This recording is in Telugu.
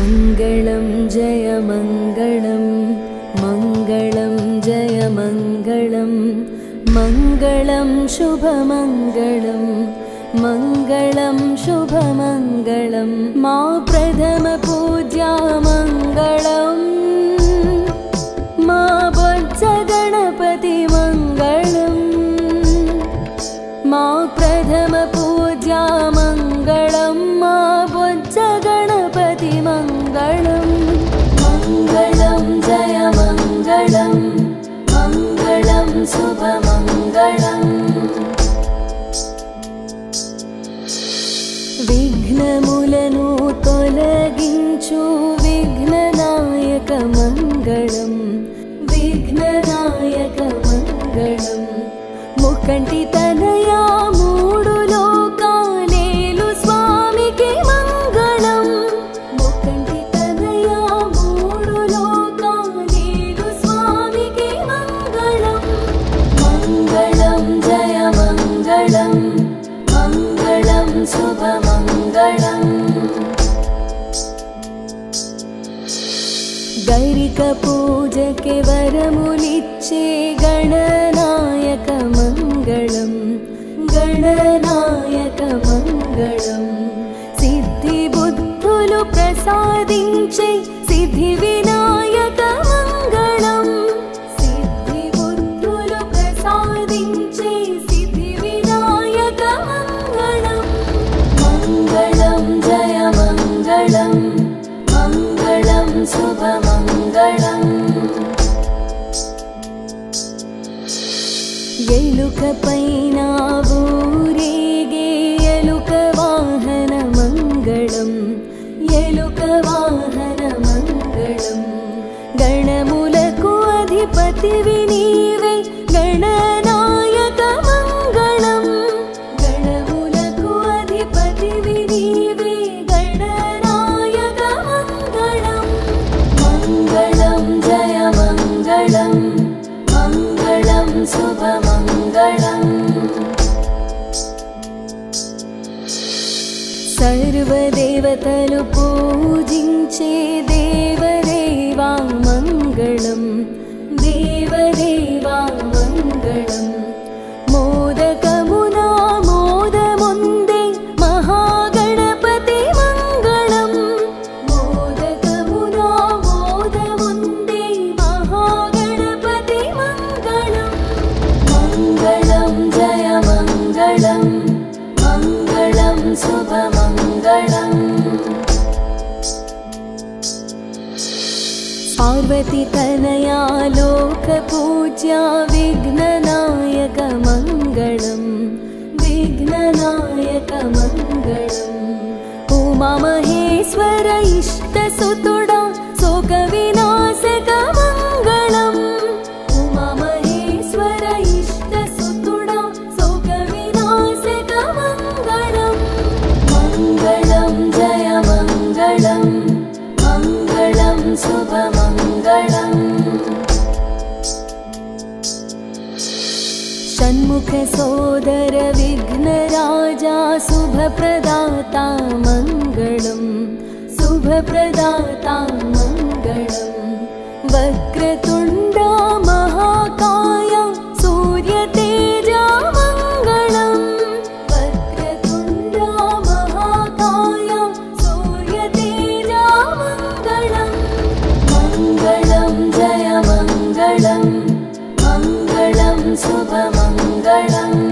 मङ्गलं जय मङ्गलं मङ्गलं जय मङ्गलं मङ्गलं शुभमङ्गलं मङ्गलं शुभमङ्गलं मा प्रथम पूज्या मङ्गलं मा बొజ్జ गणपति मङ्गलं मा प्रथम पूज्या मङ्गलं मा बొజ్జ गणपति मङ्गलं मङ्गलं जय मङ्गलं मङ्गलं शुभमङ्गलं विघ्नमुలను తొలగించు విఘ్ననాయక మంగళం విఘ్ననాయక మంగళం ముకంటి తనయా మూడు లోకాలేలు స్వామికి మంగళం ముకంటి తనయా మూడు లోకాలేలు స్వామికి మంగళం మంగళం జయ మంగళం మంగళం శుభమంగళం గైరిక పూజకి వరములిచ్చే గణనాయక మంగళం గణనాయక మంగళం సిద్ధి బుద్ధులు ప్రసాదించే సిద్ధి వినాయక మంగళం సిద్ధి బుద్ధులు ప్రసాదించే సిద్ధి వినాయక మంగళం మంగళం జయ మంగళం మంగళం శుభమంగళం ఎలుక పైన ఊరేగే ఎలుక వాహన మంగళం ఎలుక వాహన మంగళం గణములకు అధిపతివి నీవే గణనాయక మంగళం గణములకు అధిపతివి నీవే గణనాయక మంగళం మంగళం జయ మంగళం మంగళం శుభమంగళం సర్వదేవతలు పూజించే దేవదేవా మంగళం దేవదేవా మంగళం మోదకమునా మోదముందే మహాగణపతి మంగళం మోదకమునా మోదముందే మహాగణపతి మంగళం మంగళం జయ మంగళం మంగళం శుభమంగళం పార్వతి తనయా లోక పూజ్యా విఘ్ననాయక మంగళం విఘ్ననాయక మంగళం ఉమా మహేశ్వర ఇష్టసుతుడా శోక వినాశక మంగళం ఉమా మహేశ్వర ఇష్టసుతుడా శోక వినాశక మంగళం మంగళం జయ మంగళం మంగళం శుభమంగళం షణ్ముఖ సోదర విఘ్నరాజా శుభప్రదాతా మంగళం శుభప్రదాతా మంగళం వక్రతుండా మహాకాయ సూర్యతేజా మంగళం వక్రతుండా మహాకాయ సూర్యతేజా మంగళం మంగళం జయ మంగళం మంగళం శుభమంగళం